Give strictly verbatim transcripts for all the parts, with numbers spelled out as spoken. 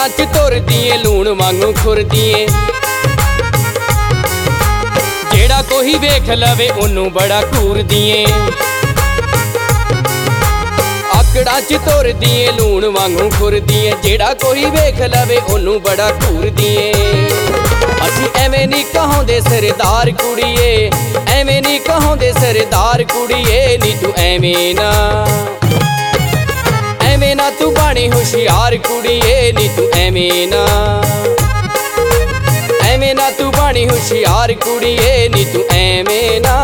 आकड़ां च तुरदीए लूण वांगू खुरदीए। जेड़ा कोई वेख लवे ओनू बड़ा घूरदीए। आकड़ां च तुरदीए लूण वांगू खुरदीए। जेड़ा कोई वेख लवे ओनू बड़ा घूरदीए। असी एवें नहीं कहांदे सरदार कुड़िए, एवें नहीं कहांदे सरदार कुड़िए। नी तू एवें ना एवें ना तू बाणी होशियार कुड़िए। नी तू एवें ना एवें ना तू बाणी होशियार कुड़िए। नी तू एवें ना।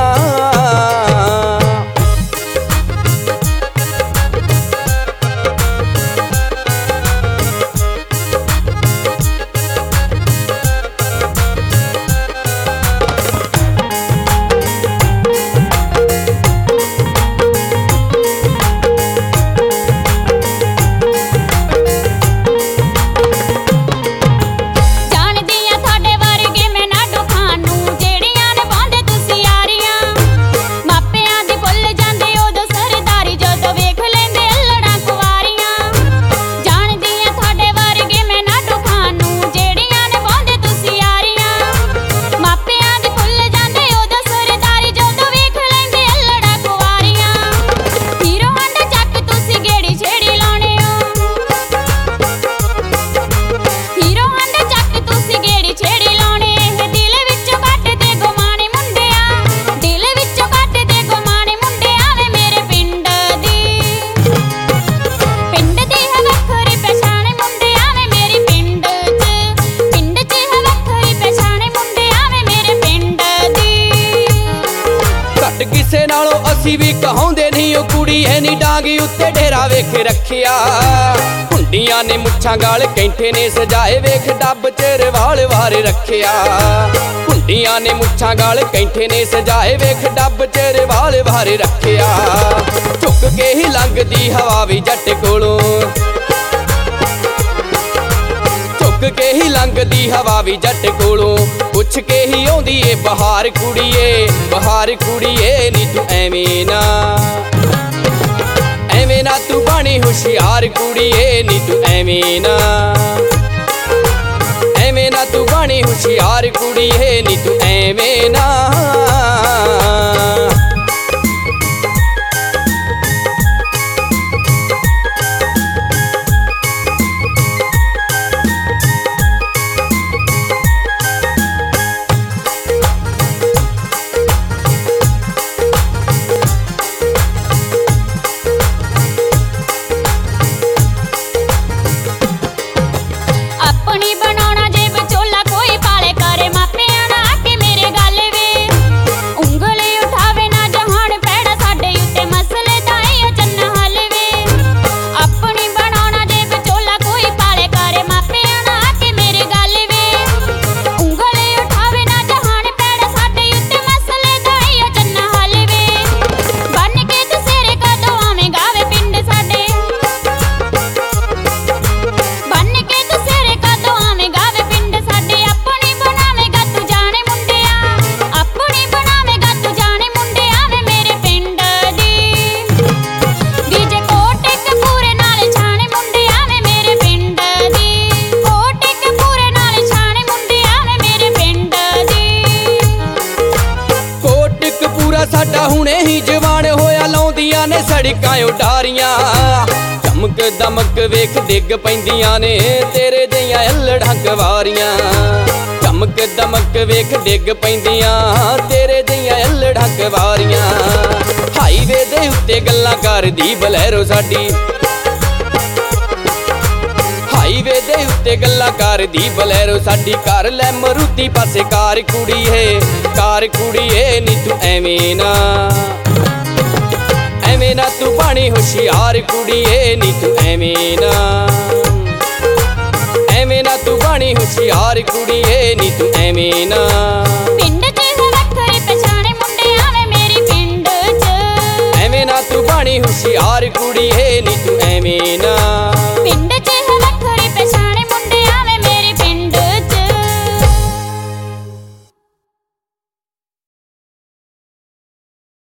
किसे नालों असी भी कहांदे नहीं ओ कुड़ी है नी डांगी उत्ते डेरा वेख रखिया। हुंडियां ने मुच्छां गाल कैंठे ने सजाए वेख डब च वाल वार रखिया। हुंडियां ने मुच्छां गाल कैंठे ने सजाए वेख डब च वाल वार रखिया। झुक के ही लंघदी हवा भी जट कोलों, झुक के ही लंघदी हवा भी जट कोलों। पुछ के ही आउंदी ए बहार कुड़िए, बहार कुड़िए। नी तू एवें ना एवें ना तू बाणी होशियार कुड़िए। नी तू एवें ना एवें ना तू बाणी होशियार कुड़िए। नी तू एवें ना। साडा हुणे ही जवान होया लाउंदियां ने सड़कां उडारियां। चमक दमक वेख डिग पैंदियां ने तेरे जिहियां अल्लड़ां गवारियां। चमक दमक वेख डिग पैंदियां तेरे जिहियां अल्लड़ां गवारियां। हाईवे दे उत्ते गल्लां करदी बलैरो साडी, हाईवे दे उत्ते गल्लां करदी बलैरो साडी। कर लै मरूती पासे कार कुड़िए, कार कुड़िए। नी तू एवें ना एवें ना तू बाणी होशियार कुड़िए। नी तू एवें ना एवें ना तू बाणी होशियार कुड़िए। नी तू एवें ना। पिंड च वखरे पछाणे मुंडे आवे मेरी पिंड च। एवें ना तू बाणी होशियार कुड़िए। नी तू एवें ना।